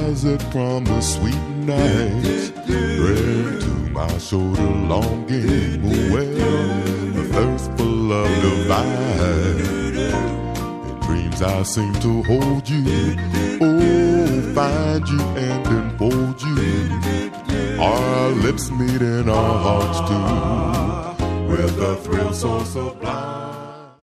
riseth from the sweet night, bring to my shoulder longing well, the thirst for love divine. In dreams I seem to hold you, oh, find you and enfold you. Our lips meet and our hearts do, with a thrill so sublime.